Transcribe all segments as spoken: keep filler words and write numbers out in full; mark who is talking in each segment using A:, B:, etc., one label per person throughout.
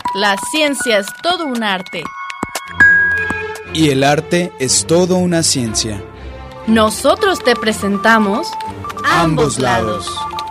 A: La ciencia es todo un arte.
B: Y el arte es todo una ciencia.
A: Nosotros te presentamos
B: Ambos lados.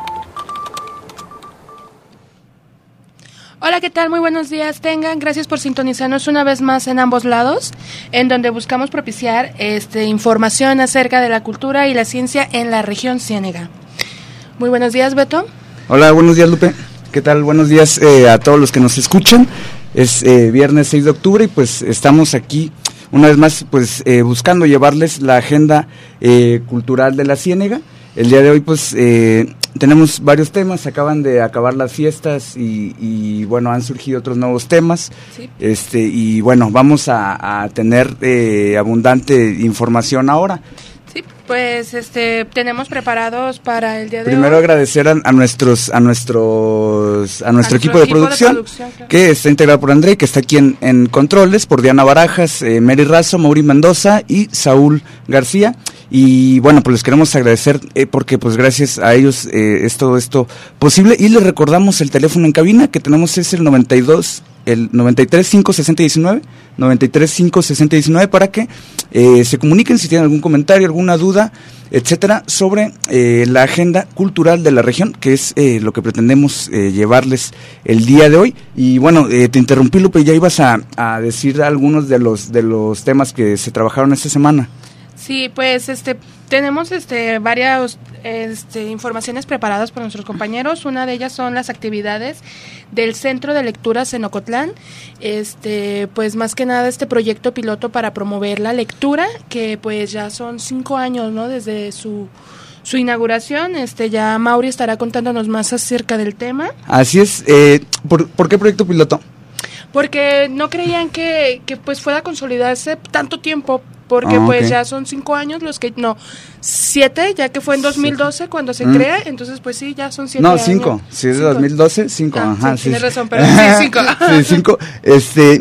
C: Hola, ¿qué tal? Muy buenos días tengan. Gracias por sintonizarnos una vez más en Ambos Lados, en donde buscamos propiciar este, información acerca de la cultura y la ciencia en la región Ciénega. Muy buenos días, Beto.
D: Hola, buenos días, Lupe. ¿Qué tal? Buenos días eh, a todos los que nos escuchan. Es eh, viernes seis de octubre y pues estamos aquí una vez más pues eh, buscando llevarles la agenda eh, cultural de la Ciénega. El día de hoy pues eh, tenemos varios temas, acaban de acabar las fiestas y, y bueno, han surgido otros nuevos temas. Sí. Este y bueno, vamos a, a tener eh, abundante información ahora.
C: Sí, pues este tenemos preparados para el día de
D: Primero
C: hoy.
D: Primero agradecer a, a nuestros a nuestros a nuestro, a equipo, equipo de producción, de producción claro. Que está integrado por André, que está aquí en, en controles, por Diana Barajas, eh, Mary Razo, Mauri Mendoza y Saúl García. Y bueno, pues les queremos agradecer eh, porque pues gracias a ellos eh, es todo esto posible. Y les recordamos el teléfono en cabina que tenemos es el noventa y dos, el noventa y tres cinco sesenta diecinueve, noventa y tres cinco sesenta diecinueve para que eh, se comuniquen si tienen algún comentario, alguna duda, etcétera, sobre eh, la agenda cultural de la región, que es eh, lo que pretendemos eh, llevarles el día de hoy. Y bueno, eh, te interrumpí, Lupe, ya ibas a, a decir algunos de los de los temas que se trabajaron esta semana.
C: Sí, pues este tenemos este varias este, informaciones preparadas por nuestros compañeros. Una de ellas son las actividades del Centro de Lecturas en Ocotlán. Este, pues más que nada este proyecto piloto para promover la lectura, que pues ya son cinco años, ¿no? Desde su su inauguración. Este, ya Mauri estará contándonos más acerca del tema.
D: Así es. Eh, ¿por, ¿por qué proyecto piloto?
C: Porque no creían que, que pues pueda consolidarse tanto tiempo. Porque ah, pues okay. Ya son cinco años los que, no, siete, ya que fue en dos mil doce sí. Cuando se mm. crea, entonces pues sí, ya son siete
D: no,
C: años.
D: No, cinco, si es de dos mil doce, cinco, ah, ajá.
C: Sí,
D: sí,
C: tienes razón, pero sí, cinco.
D: Sí, cinco, este,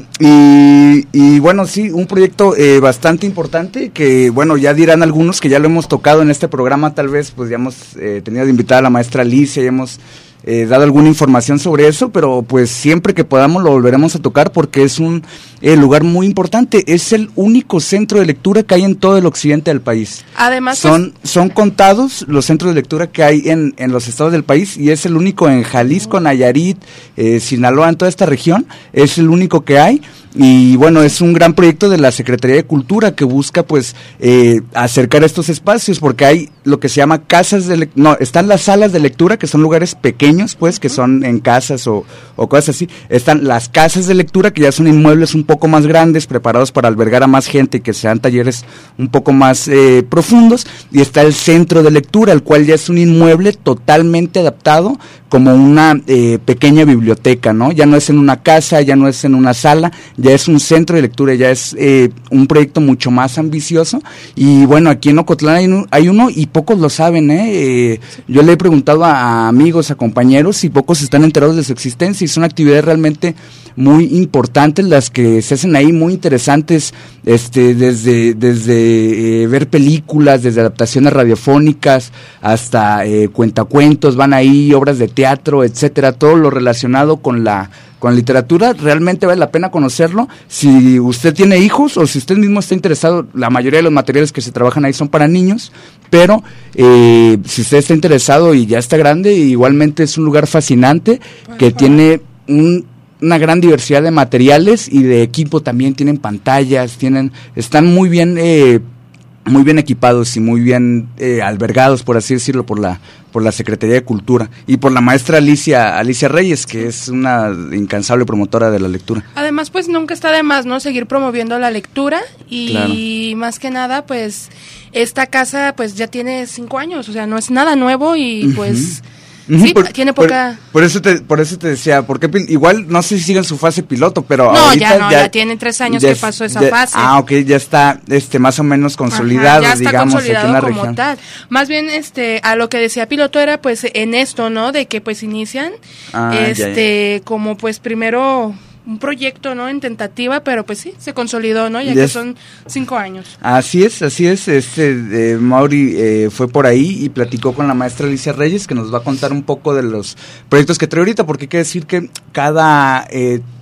D: y, y bueno, sí, un proyecto eh, bastante importante que, bueno, ya dirán algunos que ya lo hemos tocado en este programa, tal vez, pues ya hemos eh, tenido de invitada a la maestra Alicia, ya hemos Eh, dado alguna información sobre eso, pero pues siempre que podamos lo volveremos a tocar porque es un eh, lugar muy importante, es el único centro de lectura que hay en todo el occidente del país.
C: Además
D: son
C: pues,
D: son contados los centros de lectura que hay en, en los estados del país y es el único en Jalisco, Nayarit, eh, Sinaloa, en toda esta región, es el único que hay. Y bueno, es un gran proyecto de la Secretaría de Cultura que busca pues eh, acercar estos espacios porque hay lo que se llama casas de lectura, no, están las salas de lectura que son lugares pequeños pues que son en casas o, o cosas así, están las casas de lectura que ya son inmuebles un poco más grandes preparados para albergar a más gente y que sean talleres un poco más eh, profundos y está el centro de lectura, el cual ya es un inmueble totalmente adaptado como una eh, pequeña biblioteca, ¿no? Ya no es en una casa, ya no es en una sala, ya es un centro de lectura, ya es eh, un proyecto mucho más ambicioso y bueno, aquí en Ocotlán hay, un, hay uno y pocos lo saben, ¿eh? eh yo le he preguntado a, a amigos, a compañeros y pocos están enterados de su existencia y son actividades realmente muy importantes las que se hacen ahí, muy interesantes, este desde desde eh, ver películas, desde adaptaciones radiofónicas hasta eh, cuentacuentos, van ahí, obras de teatro, etcétera, todo lo relacionado con la con literatura, realmente vale la pena conocerlo. Si usted tiene hijos o si usted mismo está interesado, la mayoría de los materiales que se trabajan ahí son para niños, pero eh, si usted está interesado y ya está grande, igualmente es un lugar fascinante que tiene un una gran diversidad de materiales y de equipo, también tienen pantallas, tienen están muy bien eh, muy bien equipados y muy bien eh, albergados, por así decirlo, por la por la Secretaría de Cultura y por la maestra Alicia Alicia Reyes, que es una incansable promotora de la lectura.
C: Además, pues nunca está de más, ¿no?, seguir promoviendo la lectura y claro. Más que nada, pues esta casa pues ya tiene cinco años, o sea, no es nada nuevo y uh-huh. pues sí, por, tiene poca...
D: Por, por eso te por eso te decía, porque igual no sé si siguen su fase piloto, pero
C: no,
D: ahorita
C: ya no,
D: ya,
C: ya tiene tres años ya, que pasó esa
D: ya,
C: fase.
D: Ah, ok, ya está este más o menos consolidado,
C: ajá, ya está
D: digamos,
C: consolidado
D: aquí en la
C: como
D: región.
C: Tal. Más bien, este, a lo que decía piloto era pues en esto, ¿no? De que pues inician, ah, este, ya, ya. como pues primero un proyecto, ¿no?, en tentativa, pero pues sí, se consolidó, ¿no?, ya yes. que son cinco años.
D: Así es, así es, este, eh, Mauri eh, fue por ahí y platicó con la maestra Alicia Reyes, que nos va a contar un poco de los proyectos que trae ahorita, porque hay que decir que cada... Eh,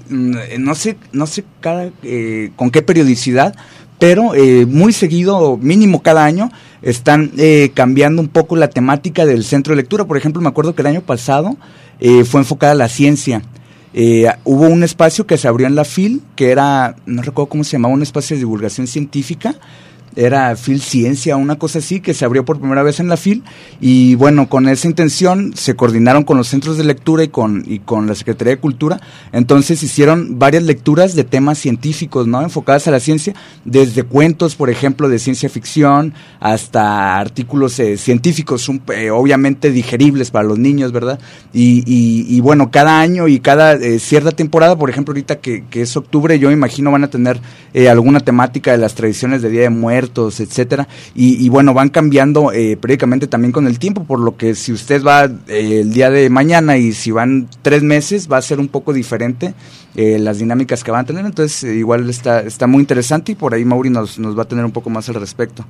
D: no sé, no sé cada, eh, con qué periodicidad, pero eh, muy seguido, mínimo cada año, están eh, cambiando un poco la temática del centro de lectura. Por ejemplo, me acuerdo que el año pasado eh, fue enfocada a la ciencia. Eh, hubo un espacio que se abrió en la F I L, que era, no recuerdo cómo se llamaba, un espacio de divulgación científica, era F I L Ciencia, una cosa así, que se abrió por primera vez en la F I L, y bueno, con esa intención se coordinaron con los centros de lectura y con y con la Secretaría de Cultura. Entonces hicieron varias lecturas de temas científicos, ¿no?, enfocadas a la ciencia, desde cuentos, por ejemplo, de ciencia ficción, hasta artículos eh, científicos, un, eh, obviamente digeribles para los niños, ¿verdad? Y, y, y bueno, cada año y cada eh, cierta temporada, por ejemplo, ahorita que, que es octubre, yo imagino van a tener eh, alguna temática de las tradiciones de Día de Muertos, etcétera, y, y bueno, van cambiando eh, periódicamente también con el tiempo, por lo que si usted va eh, el día de mañana y si van tres meses, va a ser un poco diferente eh, las dinámicas que van a tener. Entonces eh, igual está está muy interesante, y por ahí Mauri nos, nos va a tener un poco más al respecto.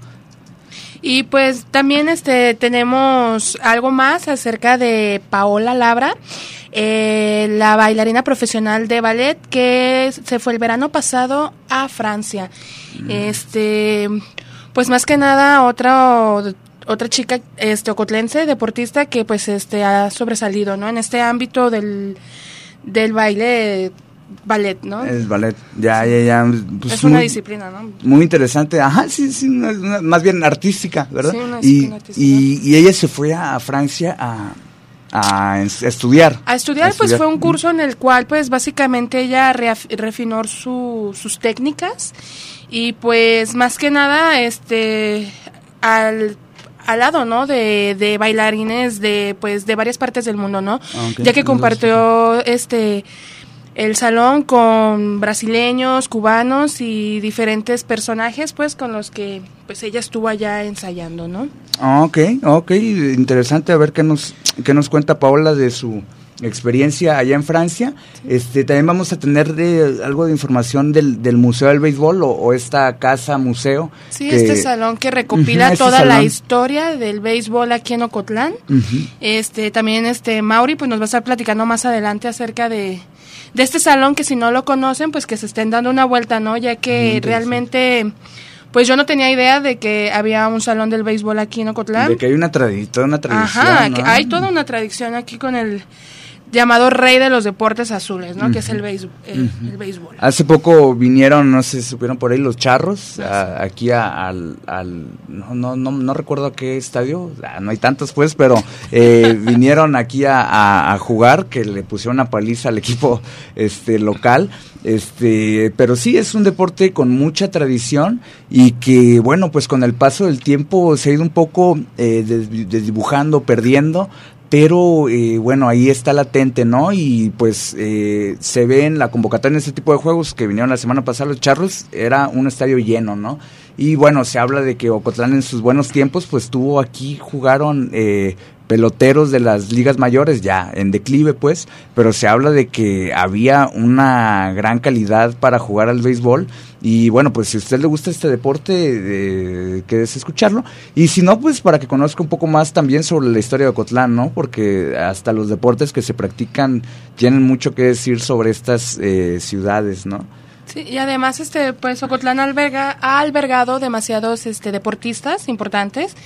C: Y pues también este tenemos algo más acerca de Paola Labra, eh, la bailarina profesional de ballet que se fue el verano pasado a Francia. Mm. Este, pues más que nada otra otra chica este ocotlense, deportista, que pues este ha sobresalido, ¿no?, en este ámbito del del baile, ballet, ¿no?
D: Es ballet, ya, sí. ya, ya. Pues
C: es una muy, disciplina, ¿no?
D: Muy interesante, ajá, sí, sí, una, una, más bien artística, ¿verdad?
C: Sí, una disciplina
D: y,
C: artística.
D: Y, y ella se fue a Francia a, a, a estudiar.
C: A estudiar, a pues estudiar. Fue un curso en el cual, pues, básicamente ella reaf- refinó su, sus técnicas, y pues, más que nada, este, al... al lado, ¿no?, de, de bailarines de, pues, de varias partes del mundo, ¿no? Okay. Ya que compartió, este, el salón con brasileños, cubanos y diferentes personajes, pues, con los que, pues, ella estuvo allá ensayando, ¿no?
D: Ok, ok, interesante, a ver qué nos, qué nos cuenta Paola de su experiencia allá en Francia. Sí. Este, también vamos a tener de, algo de información del, del Museo del Béisbol, o, o esta casa museo.
C: Sí, que, este salón que recopila uh-huh, toda la historia del béisbol aquí en Ocotlán. Uh-huh. Este, también este Mauri pues nos va a estar platicando más adelante acerca de, de este salón, que si no lo conocen, pues que se estén dando una vuelta, ¿no? Ya que realmente, pues yo no tenía idea de que había un salón del béisbol aquí en Ocotlán.
D: De que hay una, tradi- toda una tradición.
C: Ajá,
D: ¿no?
C: Que hay toda una tradición aquí con el llamado rey de los deportes azules, ¿no? Uh-huh. Que es el, béis- el, uh-huh. el béisbol.
D: Hace poco vinieron, no sé si supieron por ahí, los Charros, a, aquí a, al, al no, no, no, no recuerdo a qué estadio, ah, no hay tantos pues, pero eh, vinieron aquí a, a, a jugar, que le pusieron una paliza al equipo este local, este, pero sí es un deporte con mucha tradición, y que bueno, pues con el paso del tiempo se ha ido un poco eh, desdibujando, perdiendo. Pero eh, bueno, ahí está latente, ¿no? Y pues eh, se ve en la convocatoria en este tipo de juegos que vinieron la semana pasada los Charros, era un estadio lleno, ¿no? Y bueno, se habla de que Ocotlán en sus buenos tiempos pues tuvo aquí, jugaron eh, peloteros de las ligas mayores, ya en declive pues, pero se habla de que había una gran calidad para jugar al béisbol. Y bueno, pues si a usted le gusta este deporte, eh, quédese escucharlo. Y si no, pues para que conozca un poco más también sobre la historia de Ocotlán, ¿no? Porque hasta los deportes que se practican tienen mucho que decir sobre estas eh, ciudades, ¿no?
C: Sí, y además, este, pues Ocotlán alberga, ha albergado demasiados este, deportistas importantes,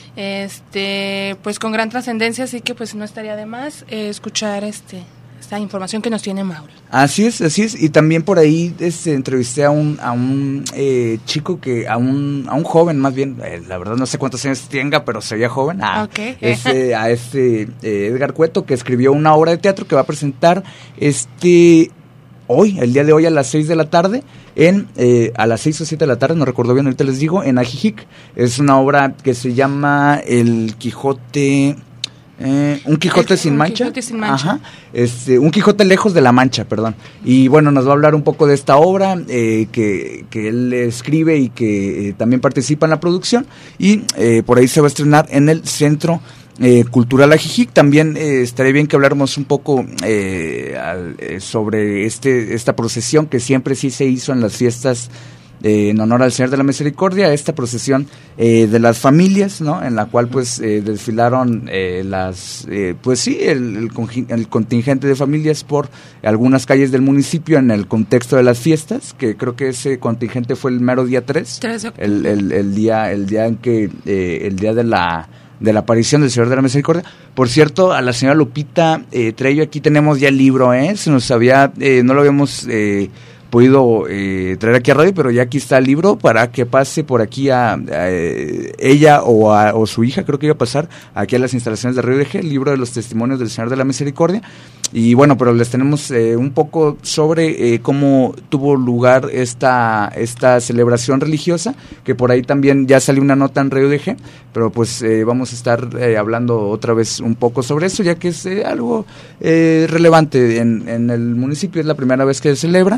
C: este, pues con gran trascendencia, así que pues no estaría de más eh, escuchar este esta información que nos tiene Mauro.
D: Así es, así es, y también por ahí este, entrevisté a un a un eh, chico que, a un a un joven más bien, eh, la verdad no sé cuántos años tenga, pero se veía joven, ah,
C: okay.
D: este, a este eh, Edgar Cueto, que escribió una obra de teatro que va a presentar este hoy, el día de hoy a las seis de la tarde, en eh, a las seis o siete de la tarde, no recuerdo bien, ahorita les digo, en Ajijic. Es una obra que se llama El Quijote... Eh, un Quijote,
C: el,
D: sin,
C: un
D: mancha.
C: Quijote sin mancha.
D: Ajá. Este, un Quijote lejos de la Mancha, perdón. Y bueno, nos va a hablar un poco de esta obra eh, que, que él escribe y que eh, también participa en la producción. Y eh, por ahí se va a estrenar en el Centro eh, Cultural Ajijic. También eh, estaría bien que habláramos un poco eh, al, eh, sobre este esta procesión que siempre sí se hizo en las fiestas eh, en honor al Señor de la Misericordia, esta procesión eh, de las familias, ¿no? En la cual pues eh, desfilaron eh, las, eh, pues sí, el, el, el contingente de familias por algunas calles del municipio en el contexto de las fiestas, que creo que ese contingente fue el mero día tres, el, el, el día, el día en que, eh, el día de la de la aparición del Señor de la Misericordia. Por cierto, a la señora Lupita eh, Trello, aquí tenemos ya el libro, ¿eh? Se nos había, eh, no lo habíamos eh, podido eh, traer aquí a radio, pero ya aquí está el libro para que pase por aquí a, a eh, ella o, a, o su hija, creo que iba a pasar aquí a las instalaciones de Radio D G, el libro de los testimonios del Señor de la Misericordia. Y bueno, pero les tenemos eh, un poco sobre eh, cómo tuvo lugar esta esta celebración religiosa, que por ahí también ya salió una nota en Radio D G, pero pues eh, vamos a estar eh, hablando otra vez un poco sobre eso, ya que es eh, algo eh, relevante en, en el municipio, es la primera vez que se celebra.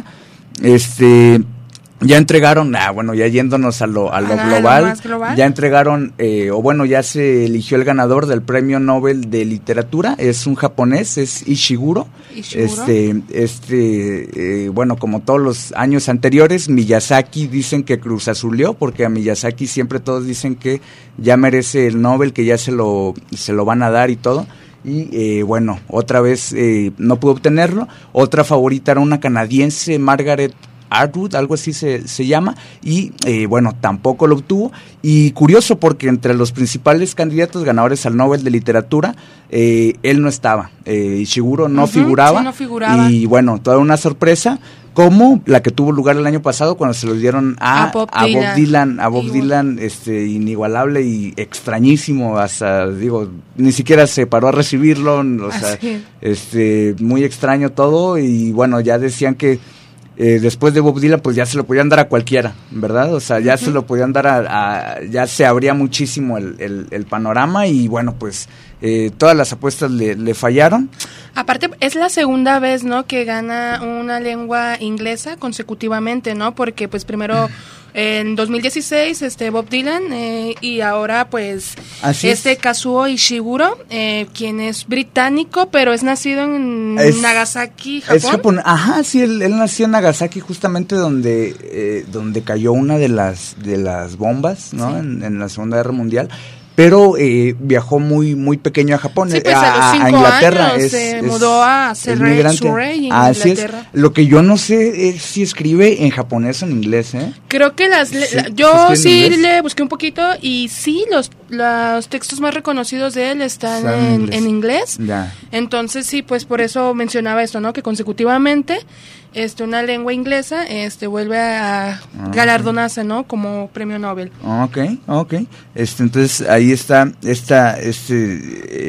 D: Este... Ya entregaron, ah, bueno, ya yéndonos a lo, a lo, ah, global, lo más global, ya entregaron, eh, o bueno, ya se eligió el ganador del Premio Nobel de Literatura, es un japonés, es Ishiguro, Ishiguro. este, este, eh, bueno, como todos los años anteriores, Miyazaki dicen que cruzazuleó, porque a Miyazaki siempre todos dicen que ya merece el Nobel, que ya se lo, se lo van a dar y todo. Y eh, bueno, otra vez eh, no pudo obtenerlo. Otra favorita era una canadiense, Margaret Atwood, algo así se, se llama, y eh, bueno, tampoco lo obtuvo. Y curioso porque entre los principales candidatos ganadores al Nobel de Literatura, eh, él no estaba, eh, Ishiguro no, uh-huh, figuraba,
C: sí, no figuraba,
D: y bueno, toda una sorpresa, como la que tuvo lugar el año pasado cuando se lo dieron a,
C: a Bob
D: a
C: Dylan,
D: Bob Dylan, a Bob
C: Igual.
D: Dylan, este, inigualable y extrañísimo, hasta, digo, ni siquiera se paró a recibirlo, o sea,
C: Así.
D: este, muy extraño todo, y bueno, ya decían que Eh, después de Bob Dylan, pues ya se lo podían dar a cualquiera, ¿verdad? O sea, ya uh-huh. se lo podían dar a, a ya se abría muchísimo el, el, el panorama, y bueno, pues eh, todas las apuestas le, le fallaron.
C: Aparte, es la segunda vez, ¿no?, que gana una lengua inglesa consecutivamente, ¿no? Porque pues primero en dos mil dieciséis este Bob Dylan eh, y ahora pues Así este es. Kazuo Ishiguro, eh, quien es británico, pero es nacido en es, Nagasaki, Japón.
D: Es Japón. Ajá, sí, él, él nació en Nagasaki, justamente donde eh, donde cayó una de las de las bombas, ¿no? Sí. En, en la Segunda Guerra Mundial. Pero eh, viajó muy muy pequeño a Japón,
C: sí, pues
D: a,
C: a, los cinco
D: a Inglaterra.
C: Años,
D: es,
C: se
D: es,
C: mudó a Surrey, Surrey en
D: Así
C: Inglaterra.
D: Es. Lo que yo no sé es si escribe en japonés o en inglés, ¿eh?
C: Creo que las le, sí, la, yo sí le busqué un poquito y sí, los los textos más reconocidos de él están en, en inglés. En inglés.
D: Ya.
C: Entonces sí, pues por eso mencionaba esto, ¿no? Que consecutivamente este una lengua inglesa este vuelve a ah, galardonarse, ¿no? Como premio Nobel.
D: Okay, okay. Este entonces ahí está esta este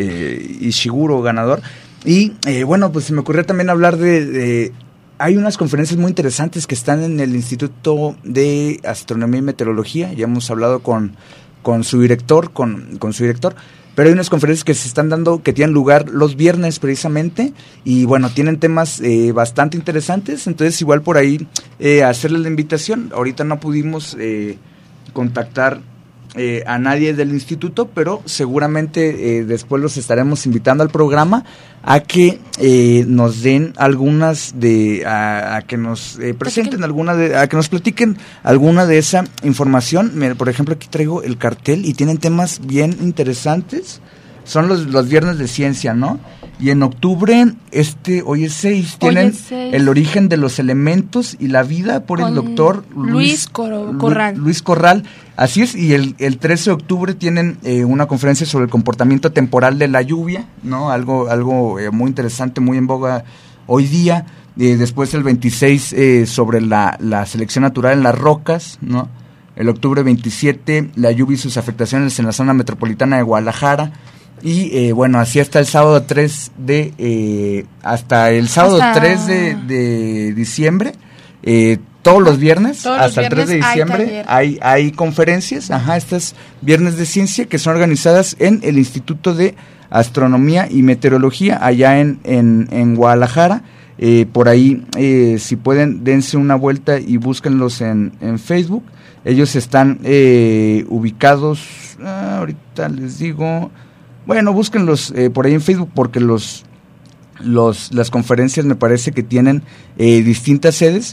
D: eh, Ishiguro ganador. Y eh, bueno, pues se me ocurrió también hablar de, de hay unas conferencias muy interesantes que están en el Instituto de Astronomía y Meteorología. Ya hemos hablado con con su director, con con su director. Pero hay unas conferencias que se están dando, que tienen lugar los viernes precisamente, y bueno, tienen temas eh, bastante interesantes, entonces igual por ahí eh, hacerles la invitación. Ahorita no pudimos eh, contactar eh, a nadie del instituto, pero seguramente eh, después los estaremos invitando al programa a que eh, nos den algunas de, a, a que nos eh, presenten alguna de, a que nos platiquen alguna de esa información. Mira, por ejemplo, aquí traigo el cartel y tienen temas bien interesantes. Son los, los viernes de ciencia, ¿no? Y en octubre, este, hoy es seis, tienen es seis. El origen de los elementos y la vida por Con el doctor
C: Luis, Luis Cor- Corral.
D: Lu, Luis Corral, así es, y el, el trece de octubre tienen eh, una conferencia sobre el comportamiento temporal de la lluvia, ¿no? Algo, algo eh, muy interesante, muy en boga hoy día. Eh, después el veintiséis eh, sobre la, la selección natural en las rocas, ¿no? El octubre veintisiete, la lluvia y sus afectaciones en la zona metropolitana de Guadalajara. Y eh, bueno, así hasta el sábado tres de eh, hasta el sábado hasta... tres de, de diciembre, eh, todos los viernes,
C: todos
D: hasta
C: los
D: el tres de diciembre hay, hay hay conferencias, ajá, estas viernes de ciencia que son organizadas en el Instituto de Astronomía y Meteorología allá en en, en Guadalajara. Eh, por ahí, eh, si pueden, dense una vuelta y búsquenlos en, en Facebook. Ellos están eh, ubicados, ah, ahorita les digo. Bueno, búsquenlos eh, por ahí en Facebook porque los, los las conferencias me parece que tienen eh, distintas sedes,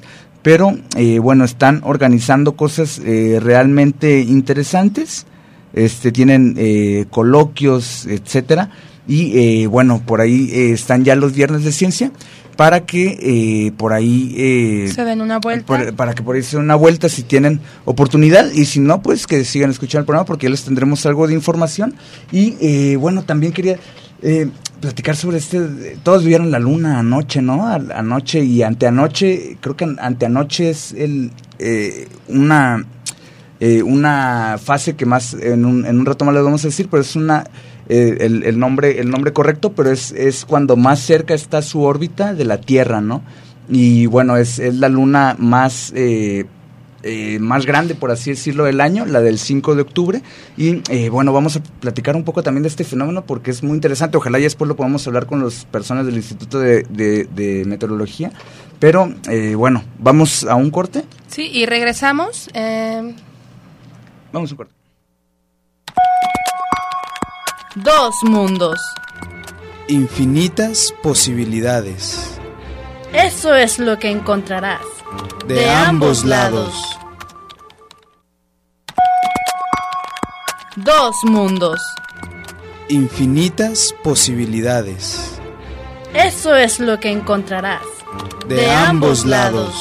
D: pero eh, bueno, están organizando cosas eh, realmente interesantes, este tienen eh, coloquios, etcétera, y eh, bueno, por ahí eh, están ya los viernes de ciencia, para que eh, por ahí eh,
C: se den una vuelta,
D: por, para que por ahí se den una vuelta si tienen oportunidad, y si no, pues que sigan escuchando el programa, porque ya les tendremos algo de información. Y eh, bueno, también quería eh, platicar sobre este, todos vieron la luna anoche, ¿no? A, anoche y anteanoche, creo que anteanoche es el eh, una eh, una fase que más en un, en un rato más les vamos a decir, pero es una Eh, el, el nombre el nombre correcto, pero es, es cuando más cerca está su órbita de la Tierra, ¿no? Y bueno, es, es la luna más eh, eh, más grande, por así decirlo, del año, la del cinco de octubre, y eh, bueno, vamos a platicar un poco también de este fenómeno porque es muy interesante. Ojalá ya después lo podamos hablar con las personas del Instituto de, de, de Meteorología, pero eh, bueno, vamos a un corte.
C: Sí, y regresamos. Eh...
D: Vamos a un corte.
A: Dos mundos.
B: Infinitas posibilidades.
A: Eso es lo que encontrarás.
B: De, de ambos lados.
A: Dos mundos.
B: Infinitas posibilidades.
A: Eso es lo que encontrarás.
B: De, de ambos lados.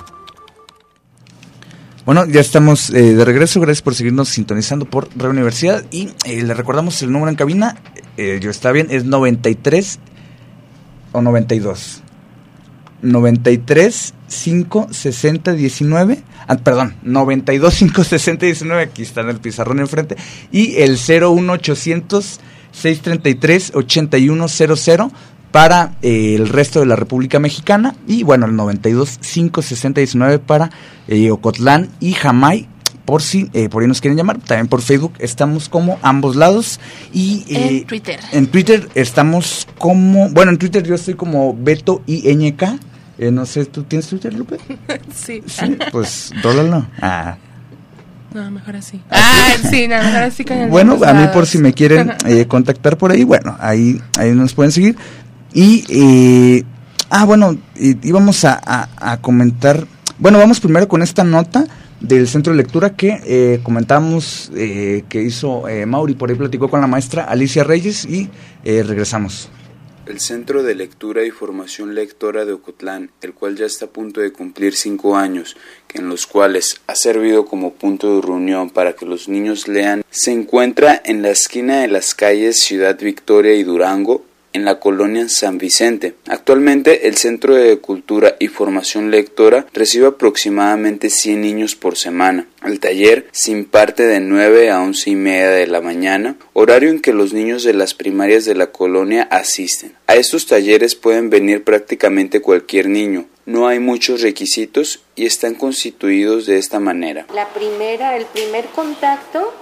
D: Bueno, ya estamos eh, de regreso, gracias por seguirnos sintonizando por Radio Universidad, y eh, le recordamos el número en cabina, eh, yo está bien, es noventa y tres o noventa y dos, noventa y tres, cinco, sesenta, diecinueve, ah, perdón, noventa y dos, cinco, sesenta, diecinueve, aquí está en el pizarrón enfrente, y el cero uno ochocientos, seiscientos treinta y tres, ochenta y uno cero cero para eh, el resto de la República Mexicana, y bueno, el noventa y dos, cinco, sesenta, diecinueve para eh, Ocotlán y Jamay, por si eh, por ahí nos quieren llamar. También por Facebook estamos como Ambos Lados, y eh,
C: en Twitter
D: en Twitter estamos como, bueno, en Twitter yo estoy como Beto I Ñ K, eh, no sé, ¿tú tienes Twitter, Lupe?
C: Sí.
D: Sí, pues rólalo. Ah.
C: No, mejor así. Ah, sí, no, mejor así con el
D: Bueno, a mí por si me quieren eh, contactar por ahí, bueno, ahí ahí nos pueden seguir. Y, eh, ah, bueno, eh, íbamos a, a, a comentar, bueno, vamos primero con esta nota del Centro de Lectura que eh, comentamos eh, que hizo eh, Mauri, por ahí platicó con la maestra Alicia Reyes, y eh, regresamos.
E: El Centro de Lectura y Formación Lectora de Ocotlán, el cual ya está a punto de cumplir cinco años, que en los cuales ha servido como punto de reunión para que los niños lean, se encuentra en la esquina de las calles Ciudad Victoria y Durango, en la colonia San Vicente. Actualmente el Centro de Cultura y Formación Lectora recibe aproximadamente cien niños por semana. El taller se imparte de nueve a once y media de la mañana, horario en que los niños de las primarias de la colonia asisten. A estos talleres pueden venir prácticamente cualquier niño. No hay muchos requisitos y están constituidos de esta manera.
F: La primera, el primer contacto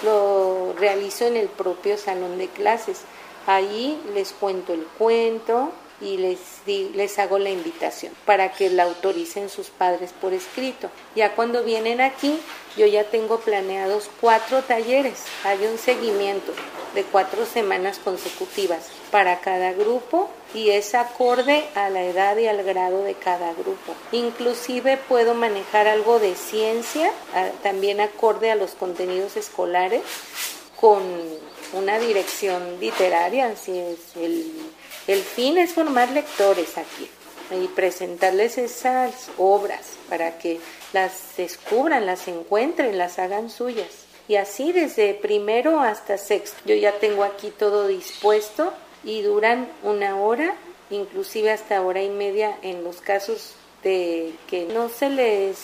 F: lo realizo en el propio salón de clases. Ahí les cuento el cuento y les, di, les hago la invitación para que la autoricen sus padres por escrito. Ya cuando vienen aquí, yo ya tengo planeados cuatro talleres. Hay un seguimiento de cuatro semanas consecutivas para cada grupo y es acorde a la edad y al grado de cada grupo. Inclusive puedo manejar algo de ciencia, también acorde a los contenidos escolares, con una dirección literaria. Así es, el, el fin es formar lectores aquí y presentarles esas obras para que las descubran, las encuentren, las hagan suyas. Y así desde primero hasta sexto. Yo ya tengo aquí todo dispuesto y duran una hora, inclusive hasta hora y media en los casos de que no se les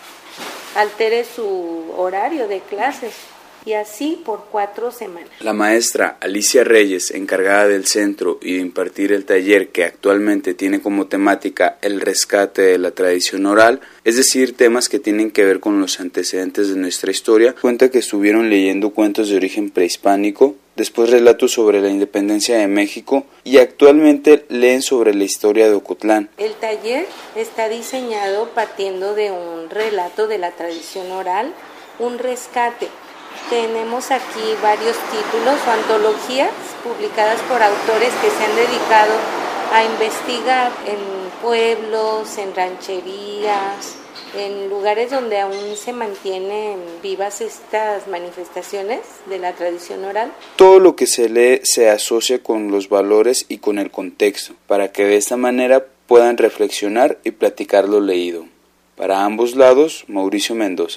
F: altere su horario de clases. Y así por cuatro semanas.
E: La maestra Alicia Reyes, encargada del centro y de impartir el taller que actualmente tiene como temática el rescate de la tradición oral, es decir, temas que tienen que ver con los antecedentes de nuestra historia, cuenta que estuvieron leyendo cuentos de origen prehispánico, después relatos sobre la independencia de México y actualmente leen sobre la historia de Ocotlán.
F: El taller está diseñado partiendo de un relato de la tradición oral, un rescate. Tenemos aquí varios títulos o antologías publicadas por autores que se han dedicado a investigar en pueblos, en rancherías, en lugares donde aún se mantienen vivas estas manifestaciones de la tradición oral.
E: Todo lo que se lee se asocia con los valores y con el contexto, para que de esta manera puedan reflexionar y platicar lo leído. Para ambos lados, Mauricio Mendoza.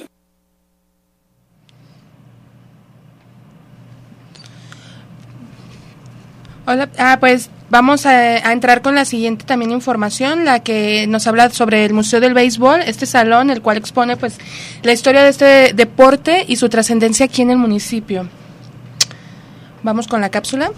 C: Hola, ah, pues vamos a, a entrar con la siguiente también información, la que nos habla sobre el Museo del Béisbol, este salón, el cual expone pues la historia de este deporte y su trascendencia aquí en el municipio. Vamos con la cápsula.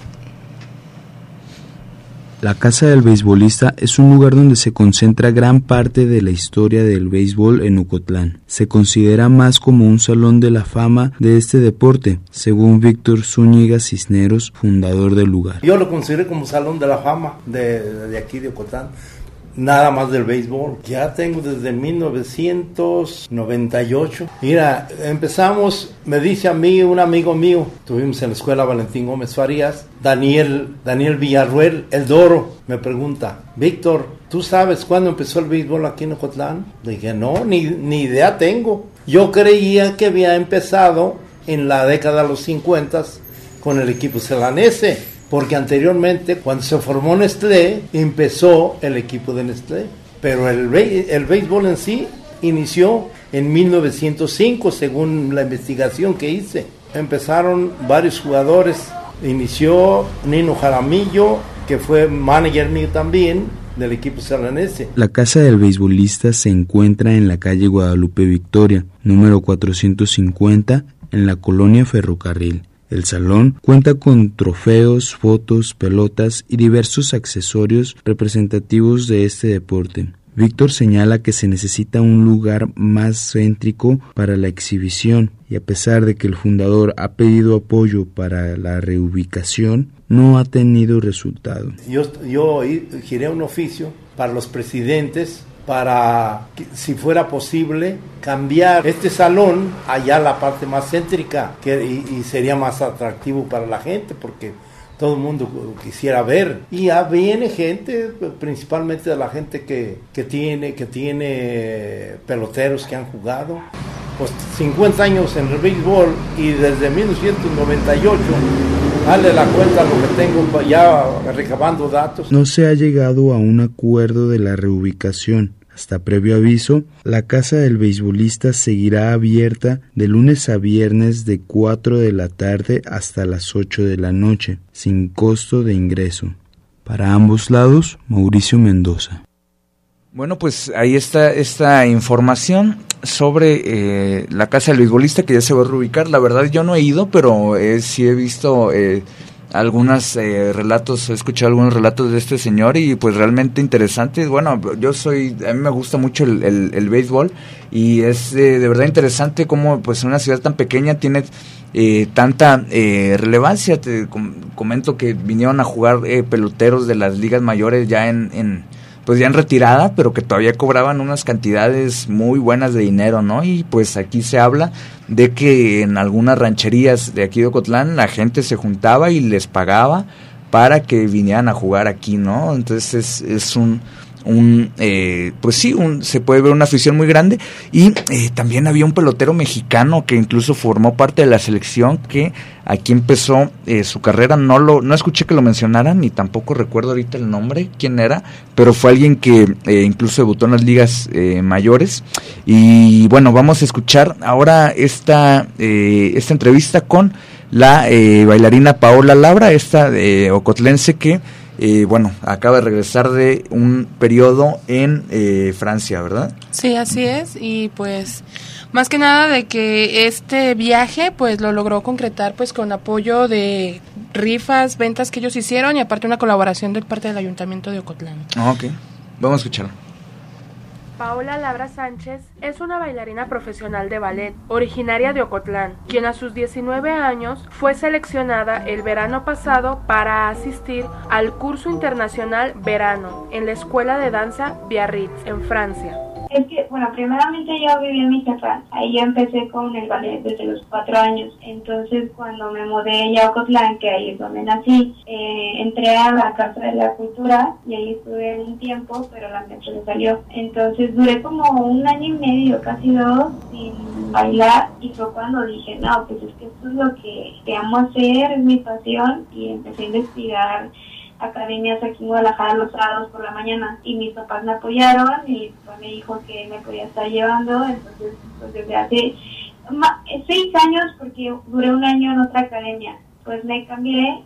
B: La Casa del Beisbolista es un lugar donde se concentra gran parte de la historia del béisbol en Ocotlán. Se considera más como un salón de la fama de este deporte, según Víctor Zúñiga Cisneros, fundador del lugar.
G: Yo lo considero como salón de la fama de, de aquí de Ocotlán. Nada más del béisbol. Ya tengo desde mil novecientos noventa y ocho. Mira, empezamos, me dice a mí, un amigo mío, tuvimos en la escuela Valentín Gómez Farías, Daniel, Daniel Villarruel, el Doro, me pregunta, Víctor, ¿tú sabes cuándo empezó el béisbol aquí en Ocotlán? Le dije, no, ni, ni idea tengo. Yo creía que había empezado en la década de los cincuenta con el equipo celanese. Porque anteriormente, cuando se formó Nestlé, empezó el equipo de Nestlé. Pero el, el béisbol en sí inició en mil novecientos cinco, según la investigación que hice. Empezaron varios jugadores. Inició Nino Jaramillo, que fue manager mío también, del equipo celanese.
B: La Casa del Beisbolista se encuentra en la calle Guadalupe Victoria, número cuatrocientos cincuenta, en la colonia Ferrocarril. El salón cuenta con trofeos, fotos, pelotas y diversos accesorios representativos de este deporte. Víctor señala que se necesita un lugar más céntrico para la exhibición y a pesar de que el fundador ha pedido apoyo para la reubicación, no ha tenido resultado.
G: Yo, yo giré un oficio para los presidentes para, si fuera posible, cambiar este salón allá a la parte más céntrica que, y, y sería más atractivo para la gente porque todo el mundo quisiera ver. Y ya viene gente, principalmente de la gente que, que, tiene, que tiene peloteros que han jugado. Pues cincuenta años en el béisbol y desde mil novecientos noventa y ocho, dale la cuenta lo que tengo ya recabando datos.
B: No se ha llegado a un acuerdo de la reubicación. Hasta previo aviso, la Casa del Beisbolista seguirá abierta de lunes a viernes de cuatro de la tarde hasta las ocho de la noche, sin costo de ingreso. Para ambos lados, Mauricio Mendoza.
D: Bueno, pues ahí está esta información sobre eh, la Casa del Beisbolista que ya se va a reubicar. La verdad yo no he ido, pero eh, sí he visto eh, algunos eh, relatos, he escuchado algunos relatos de este señor y pues realmente interesante. Bueno, yo soy, a mí me gusta mucho el, el, el béisbol y es eh, de verdad interesante cómo pues una ciudad tan pequeña tiene eh, tanta eh, relevancia. Te com- comento que vinieron a jugar eh, peloteros de las ligas mayores ya en... en pues ya en retirada, pero que todavía cobraban unas cantidades muy buenas de dinero, ¿no? Y pues aquí se habla de que en algunas rancherías de aquí de Ocotlán la gente se juntaba y les pagaba para que vinieran a jugar aquí, ¿no? Entonces es, es un... un eh, pues sí, un, se puede ver una afición muy grande y eh, también había un pelotero mexicano que incluso formó parte de la selección que aquí empezó eh, su carrera, no lo no escuché que lo mencionaran ni tampoco recuerdo ahorita el nombre, quién era, pero fue alguien que eh, incluso debutó en las ligas eh, mayores y bueno, vamos a escuchar ahora esta, eh, esta entrevista con la eh, bailarina Paola Labra, esta eh, ocotlense que Eh, bueno, acaba de regresar de un periodo en eh, Francia, ¿verdad?
C: Sí, así es, y pues más que nada de que este viaje pues lo logró concretar pues con apoyo de rifas, ventas que ellos hicieron y aparte una colaboración de parte del Ayuntamiento de Ocotlán.
D: Ah, ok, vamos a escucharlo.
C: Paola Labra Sánchez es una bailarina profesional de ballet, originaria de Ocotlán, quien a sus diecinueve años fue seleccionada el verano pasado para asistir al curso internacional Verano en la Escuela de Danza Biarritz, en Francia.
H: Es que, bueno, primeramente yo viví en Michoacán. Ahí yo empecé con el ballet desde los cuatro años. Entonces, cuando me mudé ya a Ocotlán, que ahí es donde nací, eh, entré a la Casa de la Cultura y ahí estuve un tiempo, pero la maestra se salió. Entonces, duré como un año y medio, casi dos, sin bailar. Y fue cuando dije, no, pues es que esto es lo que, que amo hacer, es mi pasión. Y empecé a investigar academias aquí en Guadalajara los sábados por la mañana, y mis papás me apoyaron y mi papá me dijo que me podía estar llevando. Entonces, pues desde hace ma, seis años, porque duré un año en otra academia, pues me cambié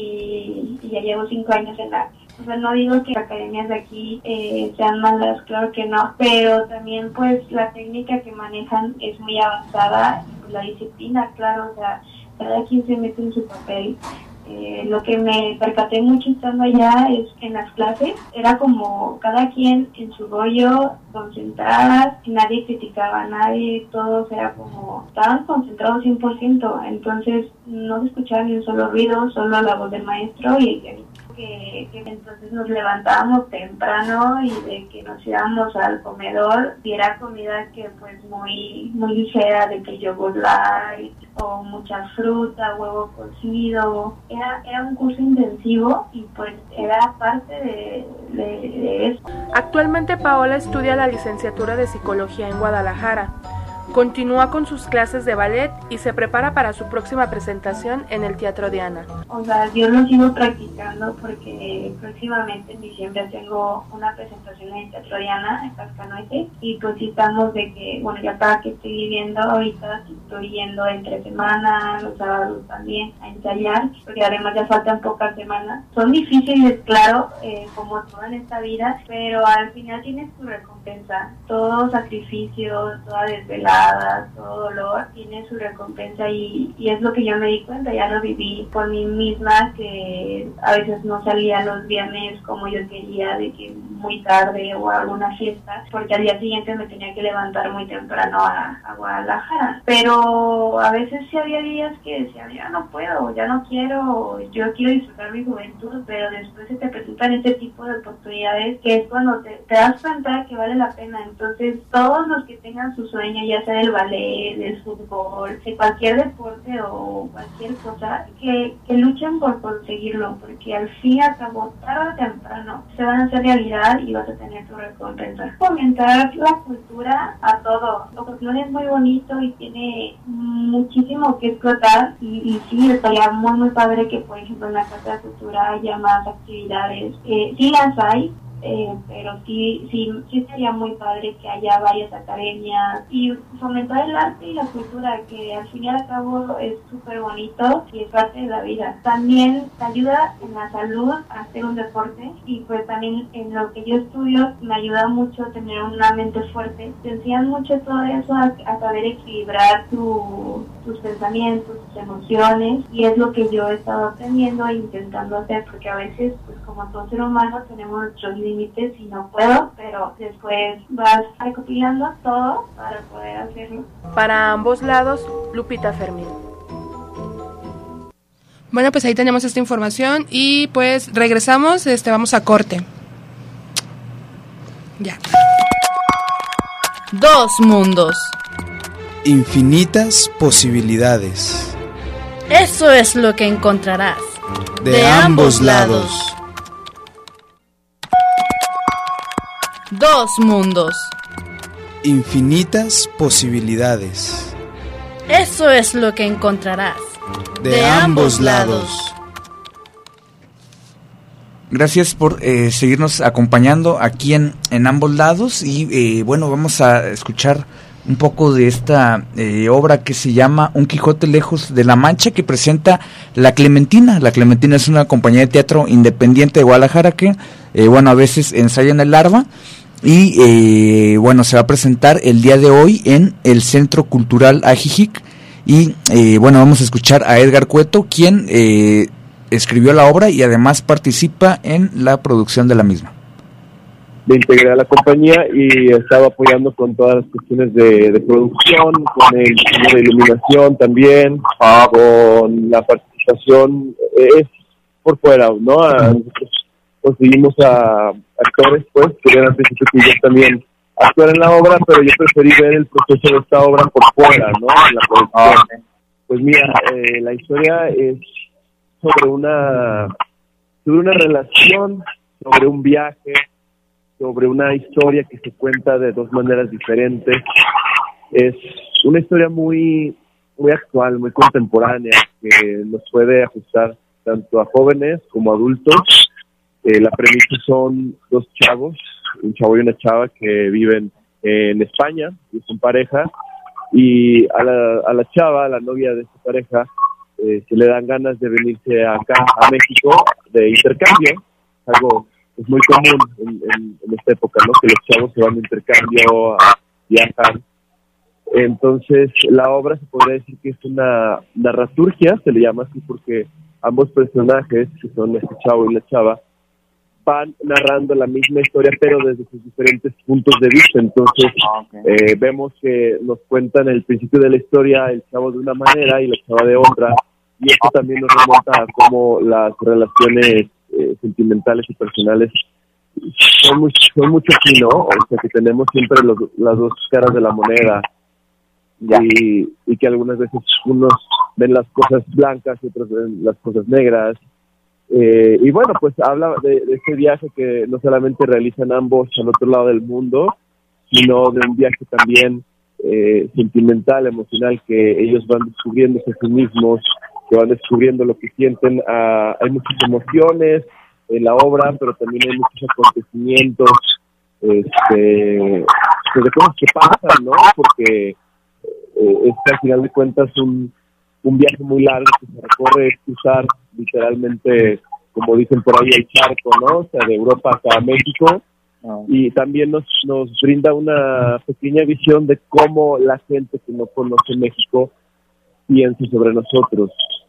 H: y, y ya llevo cinco años en la... O sea, no digo que las academias de aquí eh, sean malas, claro que no, pero también pues la técnica que manejan es muy avanzada, pues, la disciplina, claro, o sea, cada quien se mete en su papel. Eh, lo que me percaté mucho estando allá es que en las clases era como cada quien en su rollo, concentradas, nadie criticaba a nadie, todos era como, estaban concentrados cien por ciento, entonces no se escuchaba ni un solo ruido, solo la voz del maestro y el Que, que entonces nos levantábamos temprano y de que nos íbamos al comedor y era comida que pues muy muy ligera, de que yogur light o mucha fruta, huevo cocido, era era un curso intensivo y pues era parte de, de, de eso.
C: Actualmente Paola estudia la licenciatura de Psicología en Guadalajara. Continúa con sus clases de ballet y se prepara para su próxima presentación en el Teatro Diana.
H: O sea, yo lo sigo practicando porque próximamente en diciembre tengo una presentación en el Teatro Diana, en Cascanueces, y pues sí estamos de que, bueno, ya para que estoy viviendo ahorita, estoy yendo entre semanas, los sábados también, a ensayar, porque además ya faltan pocas semanas. Son difíciles, claro, eh, como todo en esta vida, pero al final tienes tu recompensa. Todo sacrificio, toda desvelada, todo dolor tiene su recompensa y, y es lo que yo me di cuenta, ya lo viví por mí misma, que a veces no salía los viernes como yo quería, de que muy tarde o a alguna fiesta, porque al día siguiente me tenía que levantar muy temprano a, a Guadalajara, pero a veces sí había días que decía, ya no puedo, ya no quiero, yo quiero disfrutar mi juventud, pero después se te presentan este tipo de oportunidades que es cuando te, te das cuenta que vale la pena. Entonces todos los que tengan su sueño, ya sea del ballet, del fútbol, de cualquier deporte o cualquier cosa, que, que luchen por conseguirlo, porque al fin y al cabo, tarde o temprano, se van a hacer realidad y vas a tener tu recompensa. Fomentar la cultura a todo. Ocotlán es muy bonito y tiene muchísimo que explotar y, y sí, estaría muy muy padre que, por ejemplo, en la Casa de Cultura haya más actividades. Eh, sí las hay, Eh, pero sí, sí, sí sería muy padre que haya varias academias y fomentar el arte y la cultura, que al fin y al cabo es súper bonito y es parte de la vida. También te ayuda en la salud a hacer un deporte y pues también en lo que yo estudio me ayuda mucho tener una mente fuerte. Te enseñan mucho todo eso a, a saber equilibrar tu, tus pensamientos, tus emociones, y es lo que yo he estado aprendiendo e intentando hacer, porque a veces pues como todo ser humano tenemos nuestros límites y no puedo, pero después vas recopilando todo para poder hacerlo.
C: Para ambos lados, Lupita Fermín. Bueno, pues ahí tenemos esta información y pues regresamos, este, vamos a corte. Ya.
A: Dos mundos.
B: Infinitas posibilidades.
A: Eso es lo que encontrarás.
B: De, de ambos lados. lados.
A: Dos mundos.
B: Infinitas posibilidades.
A: Eso es lo que encontrarás.
B: De, de ambos lados.
D: Gracias por eh, seguirnos acompañando aquí en, en ambos lados y eh, bueno, vamos a escuchar un poco de esta eh, obra que se llama Un Quijote lejos de la Mancha, que presenta La Clementina. La Clementina es una compañía de teatro independiente de Guadalajara que, eh, bueno, a veces ensaya en el Larva y, eh, bueno, se va a presentar el día de hoy en el Centro Cultural Ajijic y, eh, bueno, vamos a escuchar a Edgar Cueto, quien eh, escribió la obra y además participa en la producción de la misma.
I: Me integré a la compañía y estaba apoyando con todas las cuestiones de, de producción, con el diseño de iluminación también, con la participación es por fuera, ¿no? A, nosotros conseguimos a actores, pues, que eran al principio que yo también actuar en la obra, pero yo preferí ver el proceso de esta obra por fuera, ¿no? En la producción. Pues mira, eh, la historia es sobre una, sobre una relación, sobre un viaje, sobre una historia que se cuenta de dos maneras diferentes. Es una historia muy, muy actual, muy contemporánea, que nos puede ajustar tanto a jóvenes como a adultos. Eh, la premisa son dos chavos, un chavo y una chava que viven en España, y son pareja, y a la, a la chava, a la novia de esta pareja, eh, se le dan ganas de venirse acá a México de intercambio, algo es muy común en, en, en esta época, ¿no? Que los chavos se van de intercambio a viajar. Entonces, la obra se podría decir que es una narraturgia, se le llama así porque ambos personajes, que son este chavo y la chava, van narrando la misma historia, pero desde sus diferentes puntos de vista. Entonces, okay. eh, vemos que nos cuentan el principio de la historia el chavo de una manera y la chava de otra, y esto también nos remonta a cómo las relaciones eh, sentimentales y personales son, muy, son mucho aquí, ¿no? O sea, que tenemos siempre los, las dos caras de la moneda, y, y que algunas veces unos ven las cosas blancas y otros ven las cosas negras. Eh, y bueno, pues habla de, de este viaje que no solamente realizan ambos al otro lado del mundo, sino de un viaje también eh, sentimental, emocional, que ellos van descubriéndose a sí mismos, que van descubriendo lo que sienten. Ah, hay muchas emociones en la obra, pero también hay muchos acontecimientos este, pues de cosas que pasan, ¿no? Porque eh, es que al final de cuentas un, un viaje muy largo que se recorre, es cruzar literalmente, como dicen por ahí, el charco, ¿no? O sea, de Europa acá a México. Oh. Y también nos, nos brinda una pequeña visión de cómo la gente que no conoce México piensa sobre nosotros.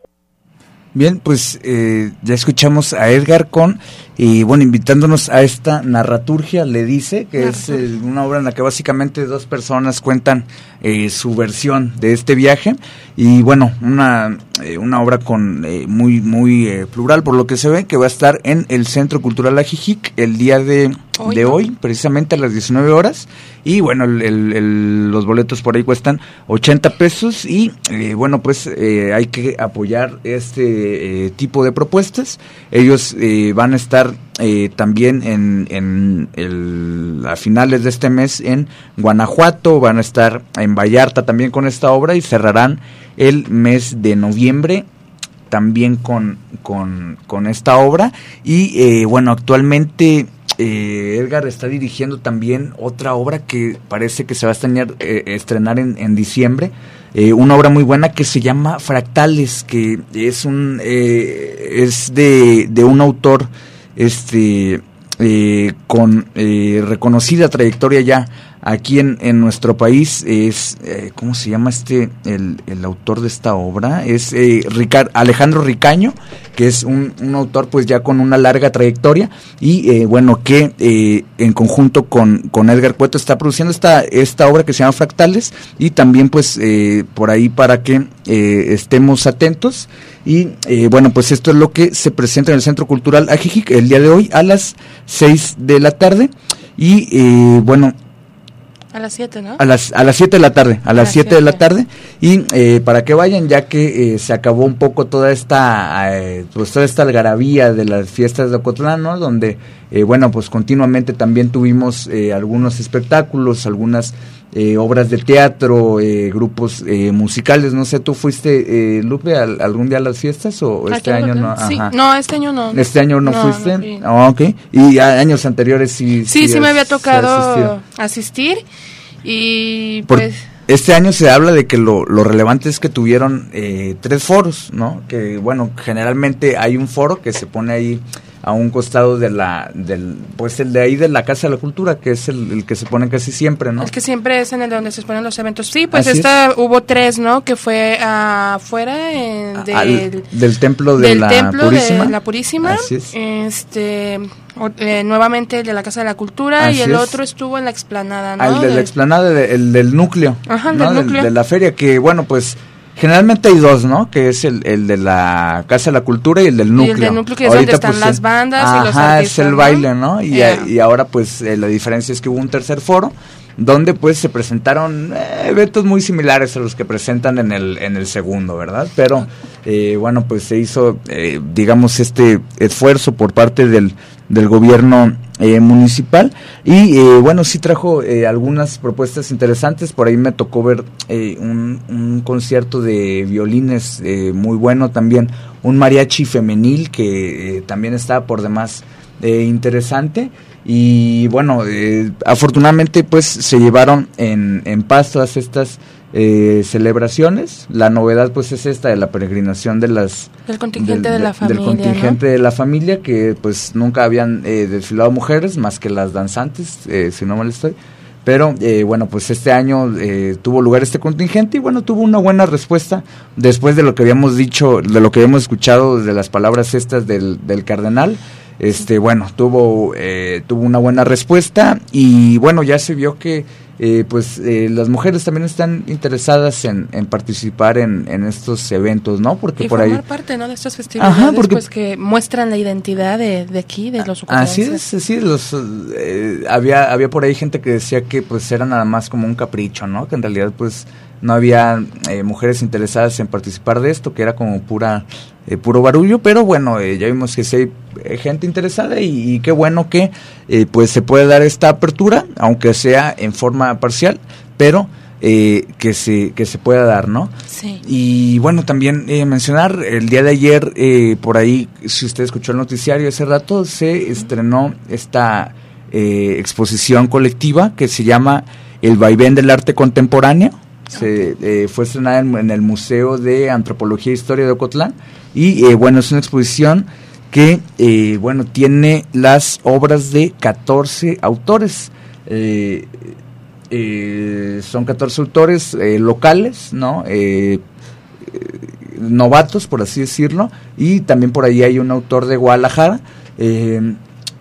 D: Bien, pues eh, ya escuchamos a Edgar con, y bueno, invitándonos a esta narraturgia, le dice, que es eh, una obra en la que básicamente dos personas cuentan eh, su versión de este viaje, y bueno, una eh, una obra con eh, muy muy eh, plural, por lo que se ve, que va a estar en el Centro Cultural Ajijic el día de hoy, de hoy precisamente a las diecinueve horas, y bueno, el, el, el, los boletos por ahí cuestan ochenta pesos, y eh, bueno, pues eh, hay que apoyar este eh, tipo de propuestas. Ellos eh, van a estar eh, también en, en el, a finales de este mes en Guanajuato, van a estar en Vallarta también con esta obra, y cerrarán el mes de noviembre también con, con, con esta obra. Y eh, bueno, actualmente eh, Edgar está dirigiendo también otra obra que parece que se va a estrenar, eh, estrenar en, en diciembre, eh, una obra muy buena que se llama Fractales, que es un eh, es de, de un autor este eh, con eh, reconocida trayectoria ya aquí en, en nuestro país. Es eh, ¿cómo se llama este el, el autor de esta obra? Es eh, Ricard, Alejandro Ricaño, que es un, un autor pues ya con una larga trayectoria, y eh, bueno, que eh, en conjunto con, con Edgar Cueto está produciendo esta esta obra que se llama Fractales, y también pues eh, por ahí para que eh, estemos atentos. Y eh, bueno, pues esto es lo que se presenta en el Centro Cultural Ajijic el día de hoy a las seis de la tarde, y eh, bueno,
C: a las siete, ¿no?
D: A las a las siete de la tarde, a, a las siete de la tarde, y eh, para que vayan, ya que eh, se acabó un poco toda esta eh, pues toda esta algarabía de las fiestas de Ocotlán, ¿no? Donde eh, bueno, pues continuamente también tuvimos eh, algunos espectáculos, algunas eh, obras de teatro, eh, grupos eh, musicales. No sé, ¿tú fuiste, eh, Lupe, al, algún día a las fiestas o este año no?
C: Sí, no, este año no.
D: ¿Este año no, no fuiste? No oh, ok. ¿Y a años anteriores sí?
C: Sí, sí, sí me había tocado asistir. Y pues
D: Por, este año se habla de que lo, lo relevante es que tuvieron eh, tres foros, ¿no? Que bueno, generalmente hay un foro que se pone ahí a un costado de la, del, pues el de ahí de la Casa de la Cultura, que es el, el que se pone casi siempre, ¿no?
C: Es que siempre es en el donde se exponen los eventos. Sí, pues Así esta es. hubo tres, ¿no? Que fue afuera uh, del,
D: Al, del templo de
C: del
D: la
C: templo
D: Purísima.
C: de la Purísima.
D: Así es.
C: Este, o, eh, nuevamente el de la Casa de la Cultura.
D: Así
C: y el
D: es.
C: otro estuvo en la explanada, ¿no?
D: Ah, el de la explanada, de, el del núcleo.
C: Ajá, el
D: ¿no?
C: del núcleo.
D: De, de la feria, que bueno, pues Generalmente hay dos, ¿no? Que es el, el de la Casa de la Cultura y el del núcleo.
C: Y el del núcleo, que es
D: Ahorita,
C: donde están
D: pues,
C: las bandas
D: ajá,
C: y los artistas,
D: es el
C: ¿no?
D: baile, ¿no? Y,
C: Yeah.
D: y ahora, pues, eh, la diferencia es que hubo un tercer foro, donde, pues, se presentaron eh, eventos muy similares a los que presentan en el, en el segundo, ¿verdad? Pero, eh, bueno, pues, se hizo, eh, digamos, este esfuerzo por parte del, del gobierno eh, municipal y, eh, bueno, sí trajo eh, algunas propuestas interesantes. Por ahí me tocó ver eh, un, un concierto de violines eh, muy bueno también, un mariachi femenil que eh, también estaba por demás eh, interesante. Y bueno, eh, afortunadamente pues se llevaron en, en paz todas estas eh, celebraciones. La novedad pues es esta de la peregrinación de las
C: Del contingente
D: del,
C: de la familia,
D: del contingente
C: ¿no?
D: de la familia, que pues nunca habían eh, desfilado mujeres más que las danzantes, eh, si no mal estoy. Pero eh, bueno, pues este año eh, tuvo lugar este contingente y bueno, tuvo una buena respuesta después de lo que habíamos dicho, de lo que habíamos escuchado, de las palabras estas del, del cardenal. Este, bueno, tuvo eh, tuvo una buena respuesta y bueno, ya se vio que eh, pues eh, las mujeres también están interesadas en, en participar en, en estos eventos, ¿no? Porque
C: y
D: por
C: formar
D: ahí
C: parte, ¿no?, de estas festividades. Ajá, porque pues que muestran la identidad de, de aquí, de los ucranianos.
D: Así es, sí, los eh, había había por ahí gente que decía que pues era nada más como un capricho, ¿no? Que en realidad pues no había eh, mujeres interesadas en participar de esto, que era como pura eh, puro barullo, pero bueno, eh, ya vimos que sí hay eh, gente interesada y, y qué bueno que eh, pues se puede dar esta apertura, aunque sea en forma parcial, pero eh, que se que se pueda dar, ¿no?
C: Sí.
D: Y bueno, también eh, mencionar, el día de ayer, eh, por ahí, si usted escuchó el noticiario hace rato, se estrenó esta eh, exposición colectiva que se llama El vaivén del arte contemporáneo. Se, eh, fue estrenada en, en el Museo de Antropología e Historia de Ocotlán y eh, bueno, es una exposición que eh, bueno, tiene las obras de catorce autores, eh, eh, son catorce autores eh, locales, ¿no? Eh, eh, novatos, por así decirlo, y también por ahí hay un autor de Guadalajara. eh,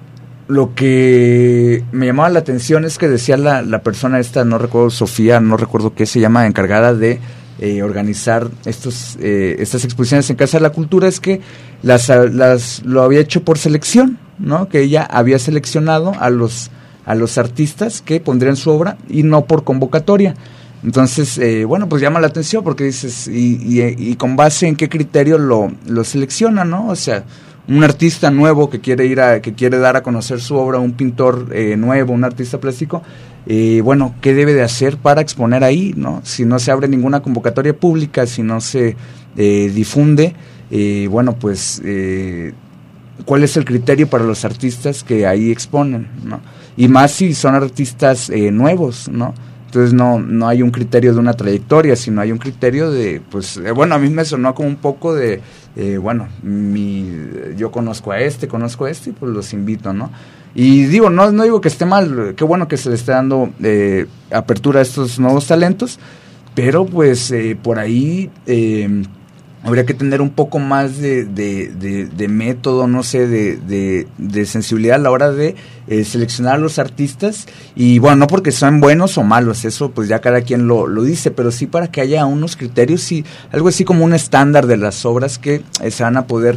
D: Lo que me llamaba la atención es que decía la, la persona esta, no recuerdo, Sofía, no recuerdo qué se llama, encargada de eh, organizar estos eh, estas exposiciones en Casa de la Cultura, es que las, las lo había hecho por selección, ¿no? Que ella había seleccionado a los a los artistas que pondrían su obra y no por convocatoria. Entonces, eh, bueno, pues llama la atención porque dices, y, y, y con base en qué criterio lo, lo selecciona, ¿no? O sea, un artista nuevo que quiere ir a, que quiere dar a conocer su obra, un pintor eh, nuevo, un artista plástico, eh, bueno, ¿qué debe de hacer para exponer ahí, no? Si no se abre ninguna convocatoria pública, si no se eh, difunde, eh, bueno, pues, eh, ¿cuál es el criterio para los artistas que ahí exponen, no? Y más si son artistas eh, nuevos, ¿no? Entonces no no hay un criterio de una trayectoria, sino hay un criterio de, pues, eh, bueno, a mí me sonó como un poco de, eh, bueno, mi, yo conozco a este, conozco a este, y pues los invito, ¿no? Y digo, no no digo que esté mal, qué bueno que se le esté dando eh, apertura a estos nuevos talentos, pero pues eh, por ahí eh, habría que tener un poco más de, de, de, de método, no sé, de, de, de sensibilidad a la hora de eh, seleccionar a los artistas. Y bueno, no porque sean buenos o malos, eso pues ya cada quien lo, lo dice, pero sí para que haya unos criterios y algo así como un estándar de las obras que eh, se van a poder,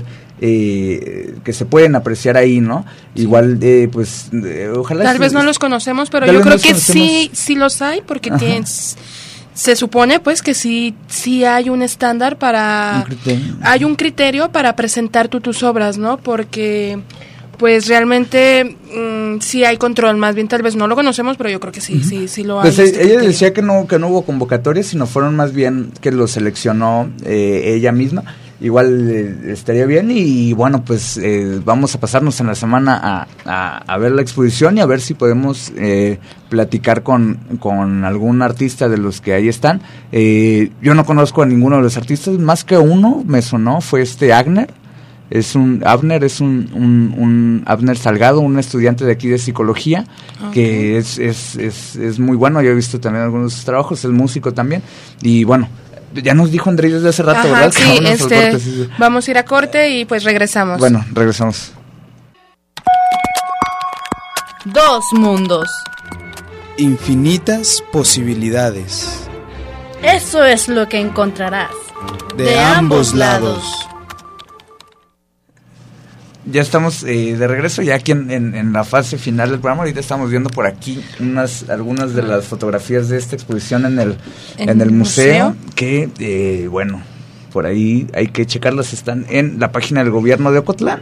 D: eh, que se pueden apreciar ahí, ¿no? Sí. Igual, eh, pues, eh, ojalá...
C: Tal sí, vez no los conocemos, pero yo creo que sí, sí los hay, porque tienes... Se supone pues que sí sí hay un estándar para un hay un criterio para presentar tú tus obras, ¿no? Porque pues realmente mmm, sí hay control, más bien tal vez no lo conocemos, pero yo creo que sí, uh-huh. sí, sí lo hay.
D: Pues este ella criterio. Decía que no que no hubo convocatoria, sino fueron más bien que lo seleccionó eh, ella misma. Igual eh, estaría bien y, y bueno, pues eh, vamos a pasarnos en la semana a, a, a ver la exposición y a ver si podemos eh, platicar con, con algún artista de los que ahí están. Eh, yo no conozco a ninguno de los artistas, más que uno me sonó, fue este Agner. Es un Abner es un, un, un Abner Salgado, un estudiante de aquí de psicología, okay. que es, es, es, es muy bueno. Yo he visto también algunos de sus trabajos, es músico también y bueno, ya nos dijo Andrés desde hace rato,
C: Ajá,
D: ¿verdad?
C: Sí, este, corte, sí, vamos a ir a corte y pues regresamos.
D: Bueno, regresamos.
A: Dos mundos.
B: Infinitas posibilidades.
A: Eso es lo que encontrarás. De, de ambos lados.
D: Ya estamos eh, de regreso, ya aquí en, en, en la fase final del programa. Ahorita estamos viendo por aquí unas algunas de las fotografías de esta exposición en el, en, en el museo, museo, que, eh, bueno, por ahí hay que checarlas, están en la página del gobierno de Ocotlán.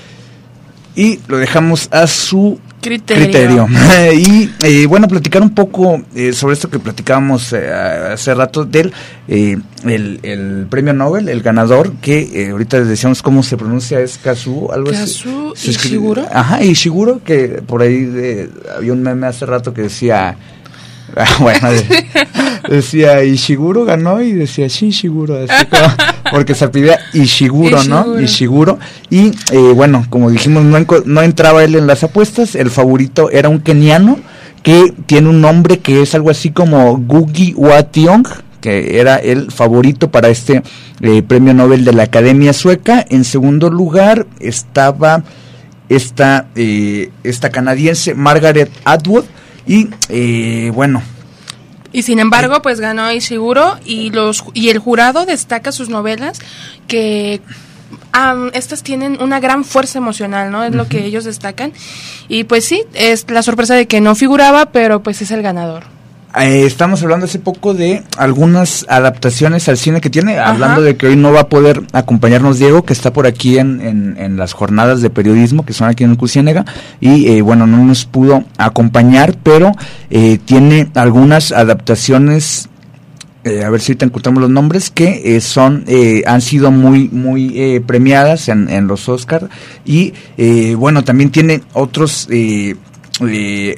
D: Y lo dejamos a su criterio. criterio. y eh, bueno, platicar un poco eh, sobre esto que platicábamos eh, hace rato del eh, el, el premio Nobel, el ganador, que eh, ahorita les decíamos cómo se pronuncia, es Kazuo, algo
C: Kazuo
D: así.
C: Ishiguro.
D: Ajá, Ishiguro, que por ahí eh, había un meme hace rato que decía... bueno, de, decía Ishiguro ganó y decía Shishiguro, así como, porque se pide Ishiguro, ¿no? Ishiguro. Y eh, bueno, como dijimos, no, enco- no entraba él en las apuestas. El favorito era un keniano que tiene un nombre que es algo así como Ngugi wa Thiong'o, que era el favorito para este eh, premio Nobel de la Academia Sueca. En segundo lugar estaba esta, eh, esta canadiense Margaret Atwood. Y eh, bueno,
C: y sin embargo pues ganó Ishiguro, y los y el jurado destaca sus novelas que um, estas tienen una gran fuerza emocional, ¿no? Es uh-huh. lo que ellos destacan, y pues sí, es la sorpresa de que no figuraba, pero pues es el ganador.
D: Eh, estamos hablando hace poco de algunas adaptaciones al cine que tiene, Ajá. hablando de que hoy no va a poder acompañarnos Diego, que está por aquí en, en, en las jornadas de periodismo que son aquí en el Cusiénega, y eh, bueno, no nos pudo acompañar, pero eh, tiene algunas adaptaciones, eh, a ver si ahorita encontramos los nombres, que eh, son eh, han sido muy muy eh, premiadas en, en los Oscar, y eh, bueno, también tiene otros eh, eh,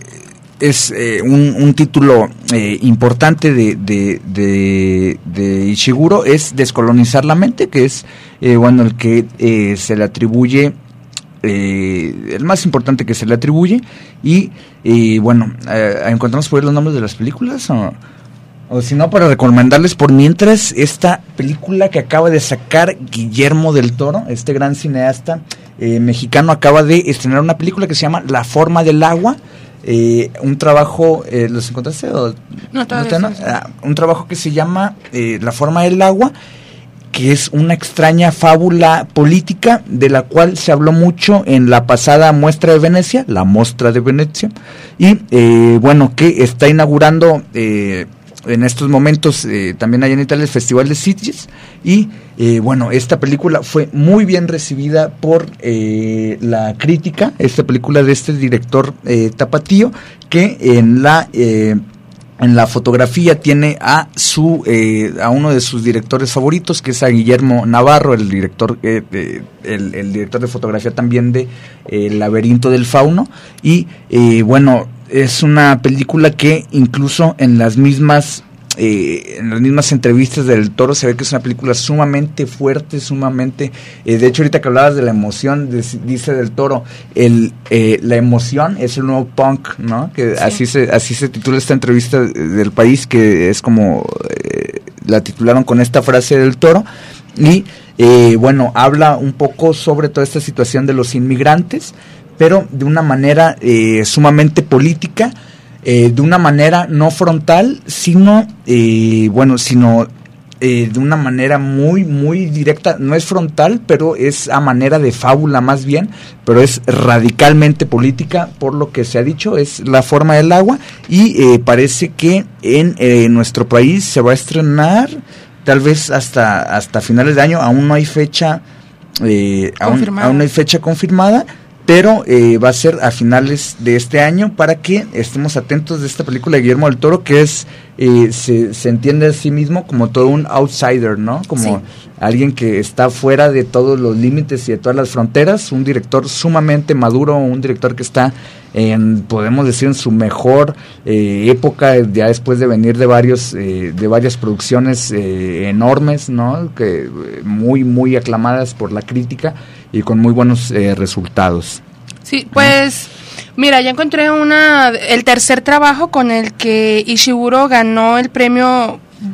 D: es eh, un, un título eh, importante de, de, de, de Ishiguro, es Descolonizar la mente, que es eh, bueno, el que eh, se le atribuye, eh, el más importante que se le atribuye. Y eh, bueno, eh, ¿encontramos por ahí los nombres de las películas? O, o si no, para recomendarles por mientras esta película que acaba de sacar Guillermo del Toro, este gran cineasta eh, mexicano, acaba de estrenar una película que se llama La forma del agua. Eh, un trabajo, eh, ¿los encontraste? O,
C: no, todavía
D: ¿no? Ah, un trabajo que se llama eh, La forma del agua, que es una extraña fábula política de la cual se habló mucho en la pasada muestra de Venecia, la Mostra de Venecia, y eh, bueno, que está inaugurando eh, en estos momentos eh, también allá en Italia el Festival de Sitges. Y eh, bueno, esta película fue muy bien recibida por eh, la crítica, esta película de este director eh, tapatío, que en la eh, en la fotografía tiene a su eh, a uno de sus directores favoritos, que es a Guillermo Navarro, el director eh, eh, el, el director de fotografía también de eh, El laberinto del fauno. Y eh, bueno, es una película que incluso en las mismas eh, en las mismas entrevistas del Toro se ve que es una película sumamente fuerte, sumamente eh, de hecho, ahorita que hablabas de la emoción, de, dice del Toro, el eh, la emoción es el nuevo punk, ¿no? Que sí. así se así se titula esta entrevista del País, que es como eh, la titularon con esta frase del Toro. Y eh, bueno, habla un poco sobre toda esta situación de los inmigrantes, pero de una manera eh, sumamente política, eh, de una manera no frontal, sino, eh, bueno, sino eh, de una manera muy, muy directa. No es frontal, pero es a manera de fábula más bien, pero es radicalmente política, por lo que se ha dicho, es La forma del agua, y eh, parece que en eh, nuestro país se va a estrenar tal vez hasta, hasta finales de año. Aún no hay fecha, eh, aún, aún no hay fecha confirmada, pero eh, va a ser a finales de este año, para que estemos atentos de esta película de Guillermo del Toro, que es eh, se, se entiende a sí mismo como todo un outsider, ¿no? Como sí. alguien que está fuera de todos los límites y de todas las fronteras, un director sumamente maduro, un director que está en, podemos decir, en su mejor eh, época, ya después de venir de varios eh, de varias producciones eh, enormes, ¿no? Que muy muy aclamadas por la crítica y con muy buenos eh, resultados.
C: Sí, pues mira, ya encontré una el tercer trabajo con el que Ishiguro ganó el premio Book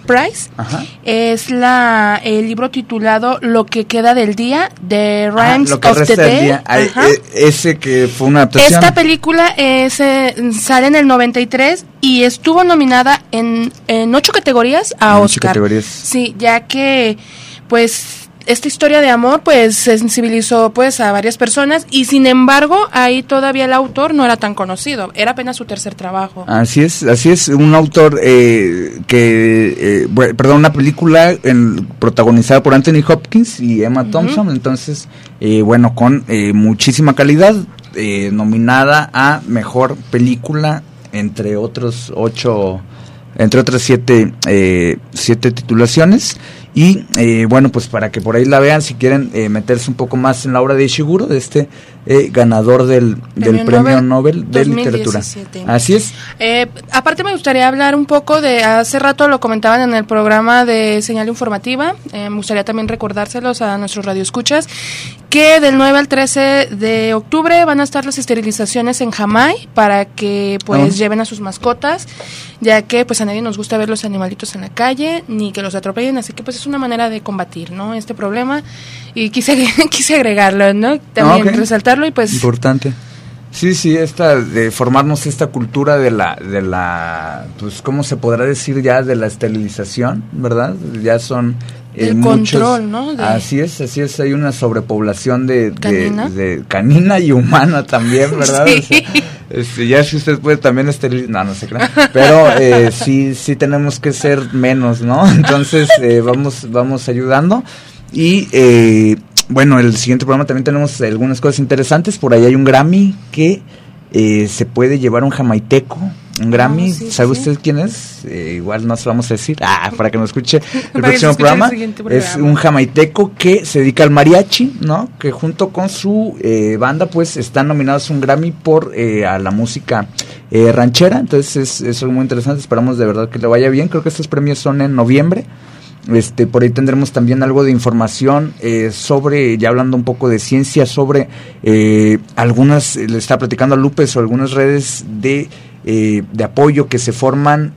C: Price.
D: Ajá.
C: Es la el libro titulado Lo que queda del día, The Rhymes
D: ah, lo que
C: of the Day.
D: Día. Ay, eh, ese que fue una adaptación.
C: Esta película es, eh, sale en el noventa y tres y estuvo nominada en, en ocho categorías a
D: en
C: Oscar.
D: Ocho categorías.
C: Sí, ya que pues esta historia de amor pues sensibilizó pues a varias personas y sin embargo ahí todavía el autor no era tan conocido, era apenas su tercer trabajo.
D: Así es, así es, un autor eh, que, eh, bueno, perdón, una película en, protagonizada por Anthony Hopkins y Emma Thompson, uh-huh. entonces, eh, bueno, con eh, muchísima calidad, eh, nominada a Mejor Película, entre otros ocho, entre otras siete, eh, siete titulaciones. Y eh, bueno, pues para que por ahí la vean, si quieren eh, meterse un poco más en la obra de Ishiguro, de este eh, ganador del premio, del premio Nobel, Nobel de Literatura. Así es.
C: Eh, aparte me gustaría hablar un poco de, hace rato lo comentaban en el programa de Señal Informativa, eh, me gustaría también recordárselos a nuestros radioescuchas, que del nueve al trece de octubre van a estar las esterilizaciones en Jamay para que pues oh. lleven a sus mascotas, ya que pues a nadie nos gusta ver los animalitos en la calle, ni que los atropellen, así que pues es una manera de combatir, ¿no?, este problema, y quise quise agregarlo, ¿no?, también okay. resaltarlo y pues...
D: Importante. Sí, sí, esta, de formarnos esta cultura de la, de la, pues, ¿cómo se podrá decir ya? De la esterilización, ¿verdad? Ya son...
C: Eh, el muchos, control, ¿no? De...
D: Así es, así es, hay una sobrepoblación de
C: canina,
D: de, de canina y humana también, ¿verdad?
C: Sí.
D: O sea, este, ya si usted puede también esterilizar, no, no sé, claro, pero eh, sí, sí tenemos que ser menos, ¿no? Entonces eh, vamos, vamos ayudando y eh, bueno, el siguiente programa también tenemos algunas cosas interesantes, por ahí hay un Grammy que eh, se puede llevar un jamaiteco. Un Grammy, oh, sí, ¿sabe sí. usted quién es? Eh, igual no se vamos a decir, ah, para que nos escuche el próximo programa. El programa. Es un jamaiteco que se dedica al mariachi, ¿no? Que junto con su eh, banda, pues, están nominados a un Grammy por eh, a la música eh, ranchera. Entonces es, es algo muy interesante, esperamos de verdad que le vaya bien. Creo que estos premios son en noviembre. Este, por ahí tendremos también algo de información eh, sobre, ya hablando un poco de ciencia, sobre eh, algunas, le está platicando a Lupe, sobre algunas redes de Eh, de apoyo que se forman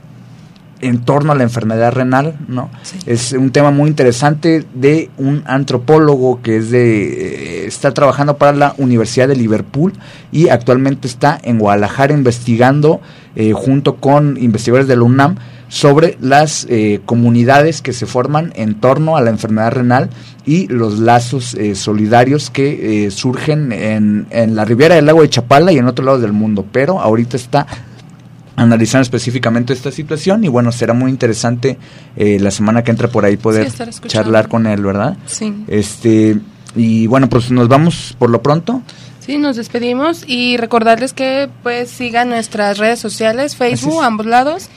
D: en torno a la enfermedad renal, ¿no? Sí. Es un tema muy interesante de un antropólogo que es de eh, está trabajando para la Universidad de Liverpool y actualmente está en Guadalajara investigando eh, junto con investigadores de la UNAM sobre las eh, comunidades que se forman en torno a la enfermedad renal y los lazos eh, solidarios que eh, surgen en, en la ribera del lago de Chapala y en otros lados del mundo, pero ahorita está analizando específicamente esta situación y bueno, será muy interesante eh, la semana que entra por ahí poder sí, charlar con él, ¿verdad?
C: Sí.
D: Este, y bueno, pues nos vamos por lo pronto.
C: Sí, nos despedimos y recordarles que pues sigan nuestras redes sociales, Facebook, ambos lados,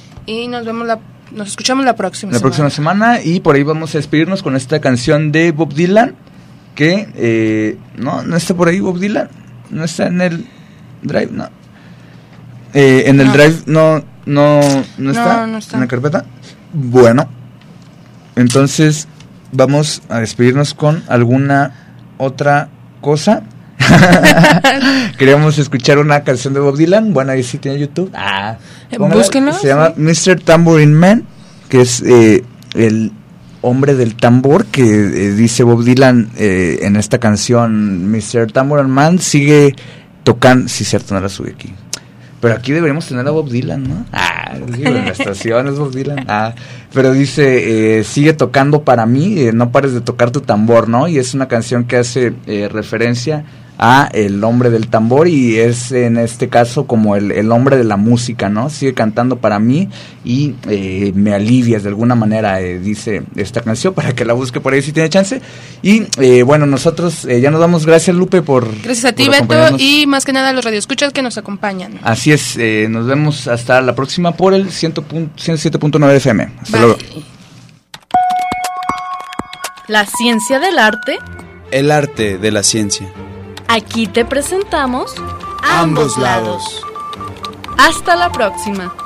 C: y nos vemos la nos escuchamos la próxima
D: la
C: semana.
D: próxima semana y por ahí vamos a despedirnos con esta canción de Bob Dylan que eh, no, no está por ahí Bob Dylan, no está en el drive, no. Eh, en el no. drive no no no está,
C: no, no está
D: en la carpeta. Bueno, entonces vamos a despedirnos con alguna otra cosa. Queríamos escuchar una canción de Bob Dylan. Bueno, ahí sí tiene YouTube. Ah,
C: búsquenlo.
D: Se llama sí. mister Tambourine Man, que es eh, el hombre del tambor que eh, dice Bob Dylan eh, en esta canción. mister Tambourine Man sigue tocando. Sí, cierto, no la subí aquí. Pero aquí deberíamos tener a Bob Dylan, ¿no? Ah, digo, en la estación es Bob Dylan. Ah, pero dice, eh, sigue tocando para mí, eh, no pares de tocar tu tambor, ¿no? Y es una canción que hace eh, referencia a el hombre del tambor y es en este caso como el, el hombre de la música, ¿no? Sigue cantando para mí y eh, me alivias de alguna manera, eh, dice esta canción, para que la busque por ahí si tiene chance. Y eh, bueno, nosotros eh, ya nos damos gracias, Lupe, por
C: gracias a ti, Beto, y más que nada a los radioescuchas que nos acompañan.
D: Así es, eh, nos vemos hasta la próxima por el ciento siete punto nueve F M. Hasta luego.
A: La ciencia del arte.
B: El arte de la ciencia.
A: Aquí te presentamos
B: Ambos lados.
A: Hasta la próxima.